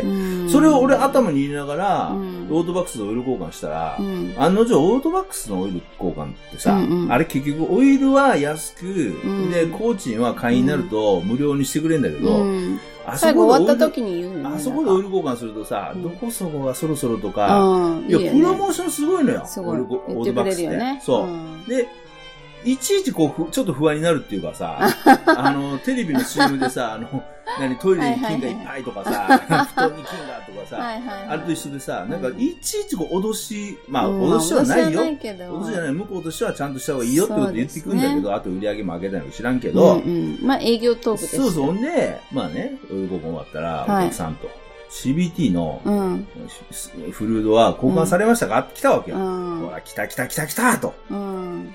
それを俺頭に入れながら、オートバックスのオイル交換したら、案の定オートバックスのオイル交換ってさ、うんうん、あれ結局オイルは安く、うん、で、工賃は会員になると無料にしてくれるんだけど、うんあそこで終わった時に言うのね。あそこでオイル交換するとさ、うん、どこそこがそろそろとか、うん、いや、いいね、プロモーションすごいのよ。 すごい。オートバックスって。ね、 そう、うん。で、いちいちこう、ちょっと不安になるっていうかさ、あの、テレビの シーエム でさ、あの、何、トイレに菌がいっぱいとかさ、布団に菌がとかさ、はいはいはい、あれと一緒でさ、なんか、いちいちこう、脅し、まあ、脅しはないよ。脅しじゃない。向こうとしてはちゃんとした方がいいよってこと言ってくるんだけど、ね、あと売り上げも上げたいのか知らんけど、 うんうん、まあ、営業トークですそうそう。んで、まあね、オイル交換終わったら、お客さんと、はい、シービーティー の、うん、フルードは交換されましたか、うん、って来たわけよ。うん、ほら、来た来た来た来たと。うん、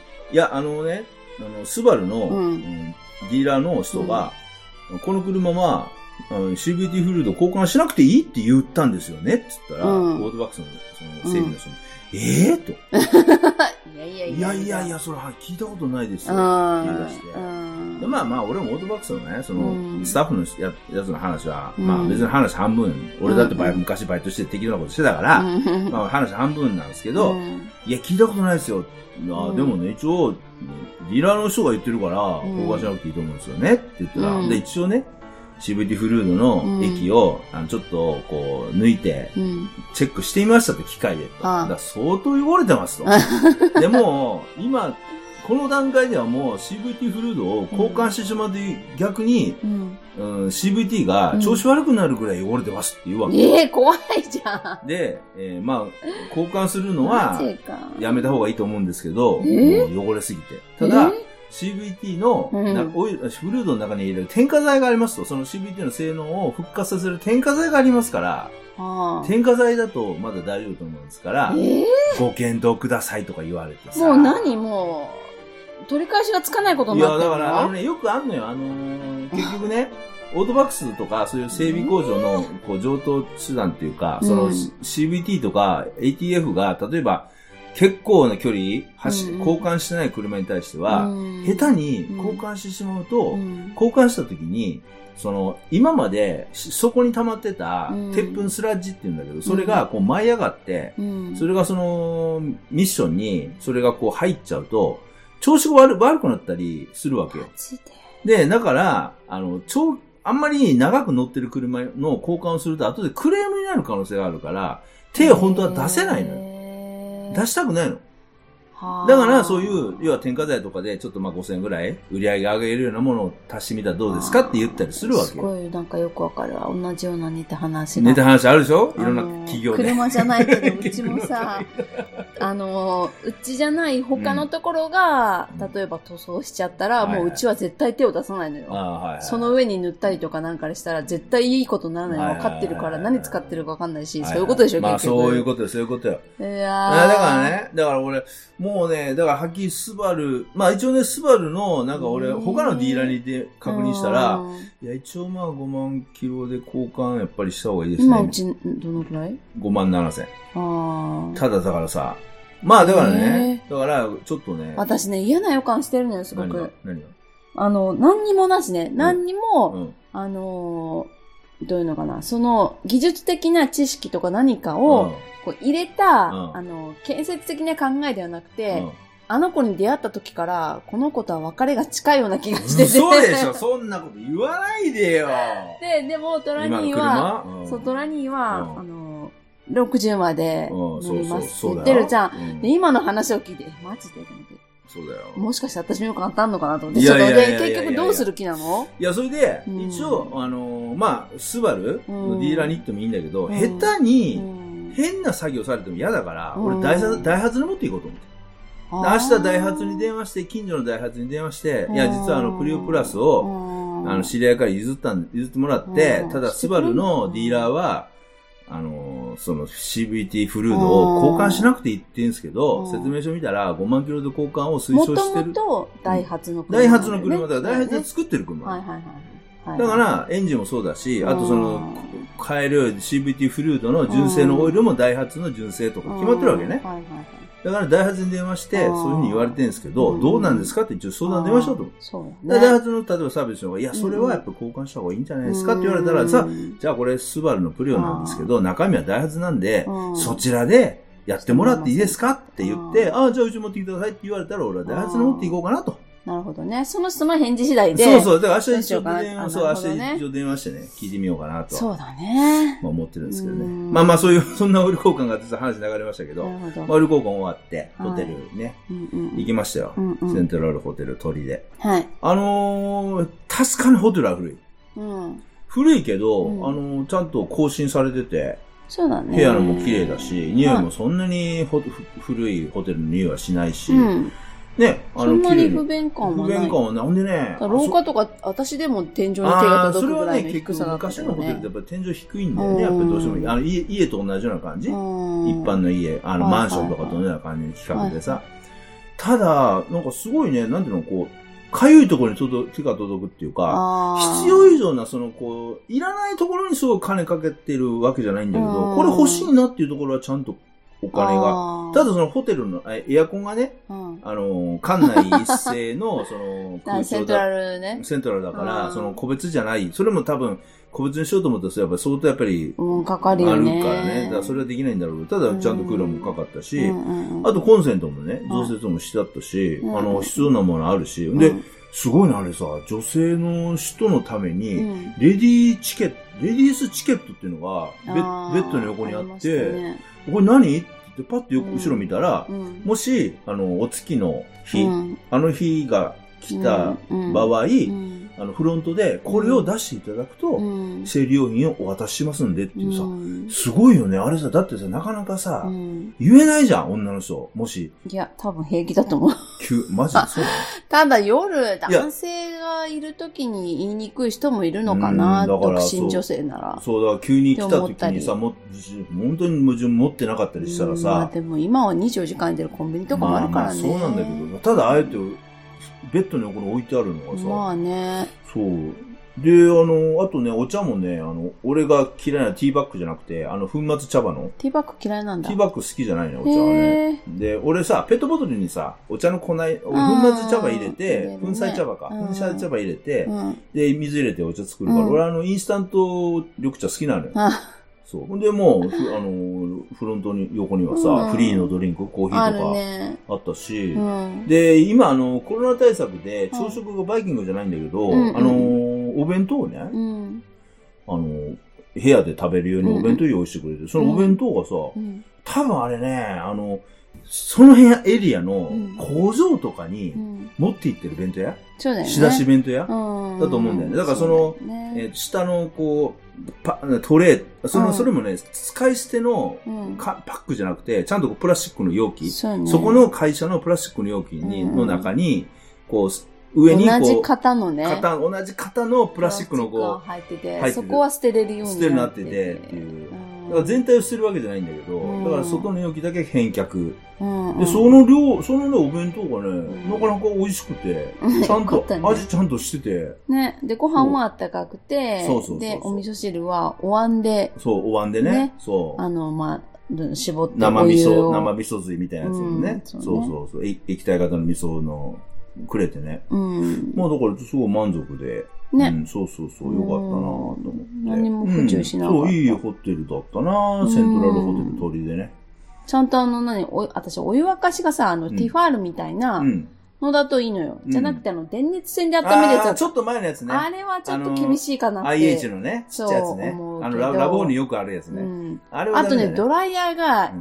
いや、あのね、あの、スバルの、うんうん、ディーラーの人が、うん、この車は、シービーティー フルード交換しなくていいって言ったんですよねって言ったら、うん、オートバックスのその整備の人に、うん、ええー、と。いやいやいや。いやいやいや、それは聞いたことないですよ。って言い出して。でまあまあ、俺もオートバックスのね、その、うん、スタッフの や, やつの話は、うん、まあ別に話半分、俺だってバイ、うん、昔バイトして適当なことしてたから、うん、まあ話半分なんですけど、うん、いや、聞いたことないですよ。あでもね、一応、ディーラーの人が言ってるから、交換しなくていいと思うんですよねって言ったら、うん、で、一応ね、シーブイティー フルードの液を、うん、あのちょっとこう抜いて、チェックしてみましたって機械でと。だから相当汚れてますと。でも、今、この段階ではもう シーブイティー フルードを交換してしまうと逆に、うんうん、シーブイティー が調子悪くなるぐらい汚れてますって言うわけ。 うん、ええー、怖いじゃん。で、えー、まあ、交換するのは、やめた方がいいと思うんですけど、 えー、 もう汚れすぎて。ただ、えーシーブイティー の、うん、オイル、フルードの中に入れる添加剤がありますと、その シーブイティー の性能を復活させる添加剤がありますから、はあ、添加剤だとまだ大丈夫と思うんですから、えー、ご検討くださいとか言われてさ。 もう何もう、取り返しがつかないことになってるの？ いや、だから、あのね、よくあんのよ。あのー、結局ね、オートバックスとか、そういう整備工場の、こう、上等手段っていうか、うん、その シーブイティー とか エーティーエフ が、例えば、結構な距離、走、うん、交換してない車に対しては、うん、下手に交換してしまうと、うん、交換した時に、その、今まで、そこに溜まってた、鉄粉スラッジって言うんだけど、それがこう舞い上がって、うん、それがその、ミッションに、それがこう入っちゃうと、調子が悪、悪くなったりするわけよ。で、だから、あの、超、あんまり長く乗ってる車の交換をすると、後でクレームになる可能性があるから、手を本当は出せないのよ。出したくないの。だから、そういう、要は添加剤とかで、ちょっとまあごせんえんぐらい売り上げ上げるようなものを足してみたらどうですかって言ったりするわけよ。 すごい、なんかよくわかるわ。同じような似た話が。似た話あるでしょ？いろんな企業で。 車じゃないけど、うちもさ、あの、うちじゃない他のところが、うん、例えば塗装しちゃったら、うん、もううちは絶対手を出さないのよ。はいはい、その上に塗ったりとかなんかしたら、絶対いいことにならないの分かってるから、何使ってるか分かんないし、はいはい、そういうことでしょ、 まあ結局。 そういうことよ、そういうことよ。 いやー。 だからね、だから俺、もうね、だからはっきりスバル、まあ一応ね、スバルの、なんか俺、他のディーラーにで確認したら、いや、一応まあごまんキロで交換やっぱりした方がいいですね。 今うち、どのくらい ? ごまんななせん。あただだからさ、まあだからね、だからちょっとね。 私ね、嫌な予感してるのよ、すごく。 何が何があの、何にもなしね、何にも、うんうん、あのー、どういうのかな、その技術的な知識とか何かを、うんこう入れた、うん、あの、建設的な考えではなくて、うん、あの子に出会った時から、この子とは別れが近いような気がしてて。 そうでしょ、そんなこと言わないでよ。 で、でも、トラニーは、うん、そう、トラニーは、うん、あの、ろくじゅうまで乗りますって言ってるじゃん。うん、で、今の話を聞いて、マジでそうだよ。 もしかして私もよく当たんのかなと思って。いやいやいやいやいやいや結局どうする気なの？ いや、それで、うん、一応、あのー、まあ、スバルのディーラーに行ってもいいんだけど、うん、下手に、うん変な作業されても嫌だから、俺ダイハツ、ダイハツに持っていこうと思って。 明日ダイハツに電話して、近所のダイハツに電話して、いや、実はあの、プリオプラスを、あの、知り合いから譲ったん、譲ってもらって、ただ、スバルのディーラーは、あの、その シーブイティー フルードを交換しなくていいって言うんですけど、説明書見たらごまんキロで交換を推奨してる。 もともとダイハツの車、 ダイハツの車だから、ダイハツで作ってる車。 はいはいはい。 だから、エンジンもそうだし、あとその、変える シーブイティー フルードの純正のオイルもダイハツの純正とか決まってるわけね。だから、ダイハツに電話して、そういうふうに言われてるんですけど、どうなんですかって一応相談電話しようと思う。そうね。ダイハツの、例えばサービスの方が、いや、それはやっぱ交換した方がいいんじゃないですかって言われたら、さ、じゃあこれスバルのプリオなんですけど、中身はダイハツなんで、そちらでやってもらっていいですかって言って、ああ、じゃあうち持ってきてくださいって言われたら、俺はダイハツに持っていこうかなと。 なるほどね。その人の返事次第で。 そうそう。だから明日一応電話、そう、明日一応電話してね、聞いてみようかなと。 そうだね。 まあ思ってるんですけどね。まあまあそういう、そんなオイル交換が実は話流れましたけど、オイル交換終わって、ホテルね、行きましたよ。セントラルホテル鳥で。はい。あのー、確かにホテルは古い。うん。古いけど、あのー、ちゃんと更新されてて、 そうだね。 部屋のも綺麗だし、匂いもそんなに古いホテルの匂いはしないし、ね、 あの、そんなに不便感はない。 不便感はない。ほんでね。 廊下とか、私でも天井に手が届くぐらいの低さだった、 ね。それはね、結構昔のホテルってやっぱり天井低いんだよね。やっぱりどうしても。あの、家、家と同じような感じ。一般の家、あの、マンションとかと同じような感じに比較でさ。ただ、なんかすごいね、なんていうの、こう、かゆいところに届手が届くっていうか、必要以上な、その、こう、いらないところにすごい金かけてるわけじゃないんだけど、これ欲しいなっていうところはちゃんとお金が。ただそのホテルのエアコンがね、うん、あの、館内一斉の、その、 空調セントラルね。 セントラルだから、その個別じゃない。それも多分、個別にしようと思ったら、やっぱり相当やっぱり、 うん、かかるよね。 あるからね。だからそれはできないんだろうけど、ただちゃんとクーラーもかかったし、うん、あとコンセントもね、増設もしてあったし、うん、あの、必要なものあるし、うん、で、すごいな、あれさ、女性の人のために、レディーチケット、レディースチケットっていうのがベ、ベッドの横にあって、ね、これ何ってパッと後ろ見たら、うん、もし、あの、お月の日、うん、あの日が来た場合、うんうんあの、フロントで、これを出していただくと、うん、生理用品をお渡ししますんでっていうさ、うん、すごいよね。あれさ、だってさ、なかなかさ、うん、言えないじゃん、女の人。もし。 いや、多分平気だと思う。 急、マジでそうだね。 ただ夜、男性がいるときに言いにくい人もいるのかな、独身女性なら。 そう、だから急に来たときにさ、も、本当に矛盾持ってなかったりしたらさ。まあでも今はにじゅうよじかんでるコンビニとかもあるからね。 まあ、まあそうなんだけど、ただあえて、ベッドの横に置いてあるのがさ。 まあね。 そう。で、あの、あとね、お茶もね、あの、俺が嫌いなティーバッグじゃなくて、あの、粉末茶葉の。 ティーバッグ嫌いなんだ。 ティーバッグ好きじゃないね、お茶はね。で、俺さ、ペットボトルにさ、お茶の粉、粉末茶葉入れて、粉砕茶葉か。粉砕茶葉入れて、うん、で、水入れてお茶作るから、うん、俺あの、インスタント緑茶好きなのよ。そう。ほんで、もう、あの、フロントに、横にはさ、うん、フリーのドリンク、コーヒーとか、あったし、うん、で、今、あの、コロナ対策で、朝食がバイキングじゃないんだけど、うん、あの、お弁当をね、うん、あの、部屋で食べるようにお弁当用意してくれて、うん、そのお弁当がさ、うん、多分あれね、あの、その辺エリアの工場とかに持って行ってる弁当屋、 そうだよね。 仕出し弁当屋だと思うんだよね。だからその、ねえー、下のこう、パトレー、その、うん、それもね、使い捨ての、うん、パックじゃなくて、ちゃんとプラスチックの容器、そ, ね、そこの会社のプラスチックの容器に、うん、の中に、こう、上にこう、 同じ型のね。 型、同じ型のプラスチックのこう、入ってて、入っててそこは捨てれるようになってて。捨てるようになっててっていう。だから全体を捨てるわけじゃないんだけど、うん、だから外の容器だけ返却。うんうん、で、その量、そのね、お弁当がね、うん、なかなか美味しくて、ちゃんと、ね、味ちゃんとしてて。 ね。で、ご飯はあったかくて、そうそうそうそうで、お味噌汁はお椀で。 そう、お椀でね。ねそう。 あの、まあ、絞って生味噌、生味噌水みたいなやつをね。うん、そうそうそうそう。液体型の味噌の、くれてね。うん。まあだからすごい満足で。ね。うん、そうそうそう、よかったなと思って。 何も不自由しなかった、 うん。そう、いいホテルだったなセントラルホテル鳥でね。 ちゃんとあの、何、お、私、お湯沸かしがさ、あの、うん、ティファールみたいなのだといいのよ。うん、じゃなくて、あの、電熱線で温めるやつ。 あ、ちょっと前のやつね。 あれはちょっと厳しいかなって。 アイエイチ のね、ちっちゃいやつね。あのラ、ラボーによくあるやつね。うん、あれは、 ね、あとね、ドライヤーが、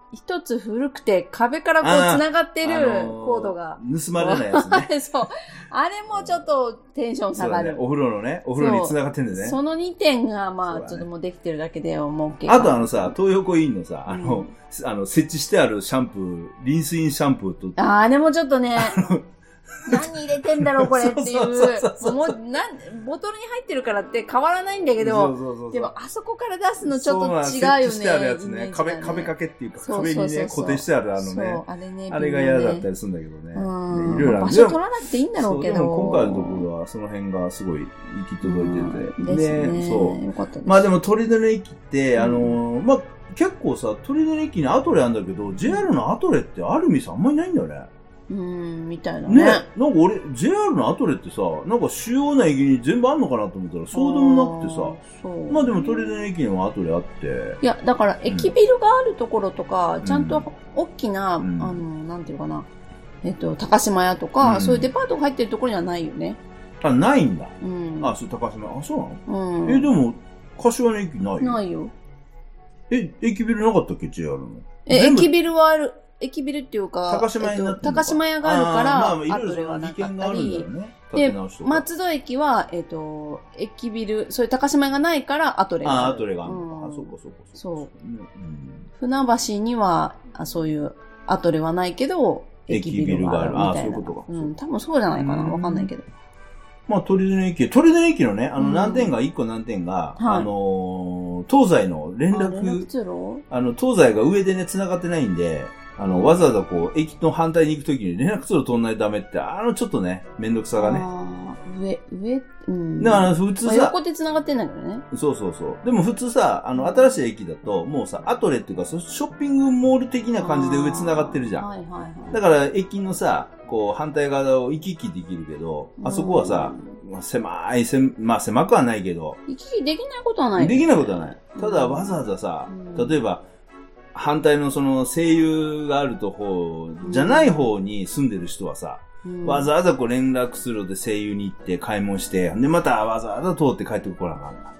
一つ古くて壁からこう繋がってるコードが。 あのー、盗まれないやつね。 そう。あれもちょっとテンション下がる。 ね、お風呂のね、お風呂に繋がってんだよね。 そ, そのにてんがまあ、ちょっともうできてるだけでもう OK。 あとあのさ、東横インのさ、あの、うん、あの、設置してあるシャンプー、リンスインシャンプーと。 あ、あれもちょっとね。何入れてんだろうこれっていう。もう、なん、ボトルに入ってるからって変わらないんだけど、そうそうそうそう、でもあそこから出すのちょっと違うよね。設置してあるやつね。壁、壁掛けっていうか、壁にね、固定してあるあのね。そう、あれね。あれが嫌だったりするんだけどね。うん。いろいろある。 場所取らなくていいんだろうけど。でも今回のところはその辺がすごい行き届いてて。 ですね。そう。よかったです。 まあでも鳥の駅って、あの、まあ結構さ、鳥の駅にアトレあるんだけど、ジェイアール のアトレってある店あんまりないんだよね。 うーん、みたいなね。ね。 なんか俺、ジェイアール のアトレってさ、なんか主要な駅に全部あんのかなと思ったら、そうでもなくてさ。そう。まあでも鳥の駅にもアトレあって。 いや、だから駅ビルがあるところとか、うん、ちゃんと大きな、うん、あの、なんていうかな、えっと、高島屋とか、うん、そういうデパートが入ってるところにはないよね。 あ、ないんだ。 うん。 あ、そう、高島屋。あ、そうなの？ うん。 え、でも、柏の駅ないよ。 ないよ。 え、駅ビルなかったっけ ジェイアール の。 え、駅ビルはある。駅ビルっていうか、 高島屋になってるのか、 えっと、高島屋があるから、 あ、まあ、アトレはなかったり、 で、松戸駅は、えっと、駅ビル、そういう高島屋がないから、アトレがある。 あ、アトレがあるのか。うん、あ、そうか、そうか、 そう。そう。うん、船橋には、あ、そういうアトレはないけど、駅ビルがあるみたいな。あ、そういうことか。うん、多分そうじゃないかな。わかんないけど。 まあ、鳥の駅、鳥の駅のね、あの、難点が、一個難点が、うん、あのー、東西の連絡、 連絡通路？ あの、東西が上でね、繋がってないんで、あの、わざわざこう、駅の反対に行くときに連絡通路取んないとダメって、あの、ちょっとね、めんどくさがね。 あ上、上、うん。 だから普通さ、 まあ、横で繋がってんだけどね。 そうそうそう。でも普通さ、あの、新しい駅だと、もうさ、アトレっていうか、ショッピングモール的な感じで上繋がってるじゃん。 はいはいはい。 だから、駅のさ、こう、反対側を行き来できるけど、あそこはさ、まあ、狭い、せまあ、狭くはないけど。 行き来できないことはない。 できないことはない。ただ、わざわざさ、例えば、反対のその声優があると方じゃない方に住んでる人はさ、うん、わざわざこう連絡するで声優に行って買い物して、でまたわざわざ通って帰ってこなかった。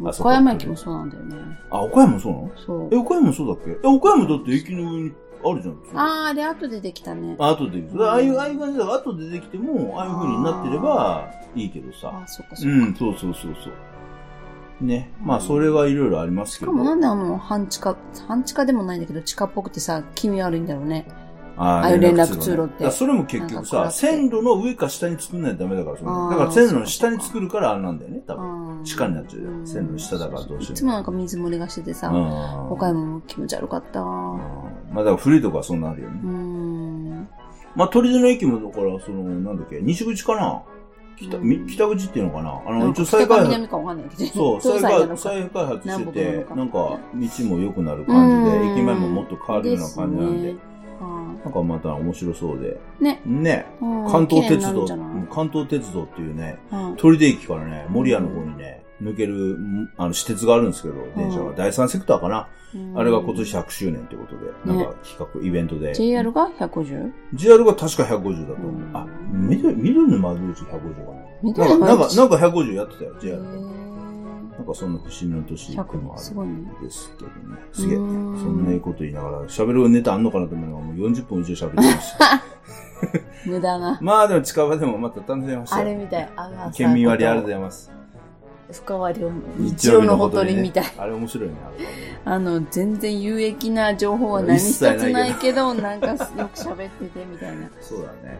岡山駅もそうなんだよね。 あ、岡山もそうなの？ そう。 え、岡山もそうだっけ？え、岡山だって駅の上にあるじゃん。 ああ、あれ後でできたね。 あ、後でできた。ああいう、ああいう感じだから後でできても、ああいう風になってればいいけどさ。 あ、そっかそっか。 うん、そうそうそうそう。ね。まあ、それはいろいろありますけど。 しかもなんであの、半地下、半地下でもないんだけど、地下っぽくてさ、気味悪いんだろうね。ああいう連絡通路って。 ね、それも結局さ、線路の上か下に作んないとダメだから、それだから線路の下に作るからあれなんだよね、多分。地下になっちゃうよ。線路の下だからどうしよう。 いつもなんか水漏れがしててさ、岡山も気持ち悪かった。まあ、だから古いとこはそんなあるよね。 うん。 まあ、鳥出の駅もだから、その、なんだっけ、西口かな北、北口っていうのかなあの、一応再開発。そう、再開、再開発してて、なんか、道も良くなる感じで、駅前ももっと変わるような感じなんで、なんかまた面白そうで。 ね。 ね。関東鉄道、関東鉄道っていうね、鳥出駅からね、守谷の方にね、抜ける、あの、私鉄があるんですけど、電車が。だいさんセクターかな。あれが今年ひゃくしゅうねんってことで、なんか企画、イベントで。 ジェイアール が ひゃくごじゅう？ ジェイアール が確かひゃくごじゅうだと思う。あ、緑、緑の窓口ひゃくごじゅうかな。緑の窓口なんか、なんかひゃくごじゅうやってたよ、ジェイアール なんかそんな不思議な年でもあるんですけどね。すげえ。そんなこと言いながら、喋るネタあんのかなと思うのがもうよんじゅっぷん以上喋ってました。 無駄な。 まあでも近場でもまた楽しみました。 あれみたい。 県民割ありがとうございます。 深割りを日曜のほとりみたい。 あれ面白いね、あれは。 あの、全然有益な情報は何一つないけど、なんかよく喋っててみたいな。 そうだね。 うん、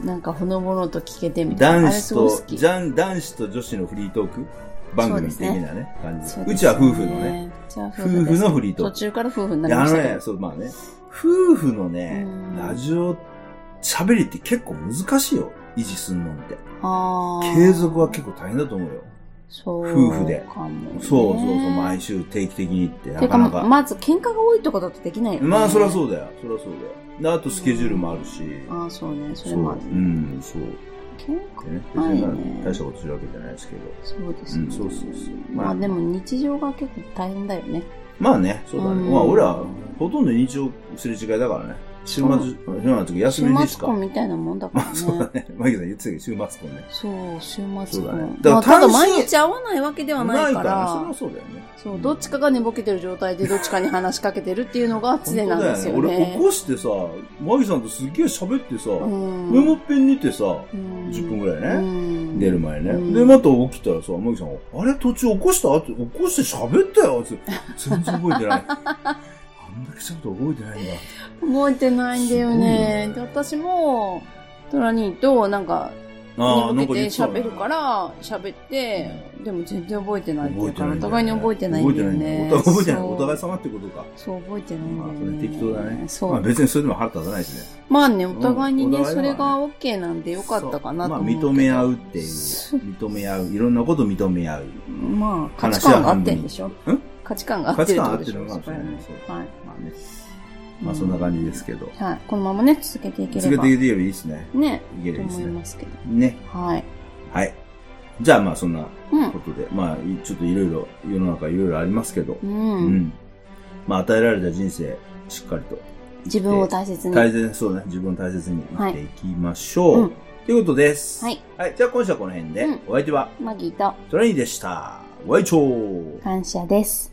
なんかほのぼのと聞けてみたいな。 男子と、じゃん、男子と女子のフリートーク番組的なね、感じ。うちは夫婦のね。夫婦のフリートーク。 途中から夫婦になりました。 あのね、そう、まあね。夫婦のね、ラジオ喋りって結構難しいよ。維持すんのって。継続は結構大変だと思うよ。 そう夫婦で。 ね、 そうそうそう、毎週定期的に行って、なかなか。 まず喧嘩が多いとこだとできないよね。 まあ、そりゃそうだよ。そりゃそうだよ。で、あとスケジュールもあるし。 ああ、そうね。それもある、ね。 うん、そう。 喧嘩ね。 大したことするわけじゃないですけど。 そうですね。 うん、そうそうそう。 まあでも日常が結構大変だよね。 まあね、そうだね。まあ俺はほとんど日常すれ違いだからね。 週末、週末休みですか？ 週末婚みたいなもんだからね。 そうだね。マギさん言ってたけど、週末婚ね。 そう、週末婚。そうだね。 だから、 まあ、ただ毎日会わないわけではないから。ないから、 それはそうだよね。 そう、どっちかが寝ぼけてる状態でどっちかに話しかけてるっていうのが常なんですよね。 俺起こしてさ、マギさんとすっげえ喋ってさ、メモペン見てさ、じゅっぷんぐらいね。出る前ね。で、また起きたらさ、マギさん、あれ途中起こしたって起こして喋ったよって。全然覚えてない。あんだけちゃんと覚えてないんだ。 覚えてないんだよね。ねで、私も、トラニーとなんか、寝ぼけて喋るから、喋って、でも全然覚えてないっていうから、お互いに覚えてないんだよね。 覚えてない。お互い様ってことか。 そう、覚えてないんだよね。 まあ、それ適当だね。そう。まあ別にそれでも腹立たないしね。 まあね、お互いにね、それが OK なんでよかったかなと思う。 まあ認め合うっていう。認め合う。いろんなこと認め合う。 まあ、価値観が合ってんでしょ？ん価値観が合ってるってことでしょ？ 価値観合ってるのかもしれない。そう。はい。まあね。 まあそんな感じですけど。 はい。このままね、続けていければ。 続けていければいいですね。 ね。 いければいいですね。 と思いますけど。 ね。 はい。 はい。じゃあまあそんなことで、うん、まあちょっといろいろ、世の中いろいろありますけど、うん、うん。まあ与えられた人生、しっかりと。 自分を大切に。 大切、そうね。自分を大切に生きていきましょう。はいうん、ということです。 はい。 はい。じゃあ今週はこの辺で、うん、お相手は、 マギーと、 トラニーでした。ご愛聴感謝です。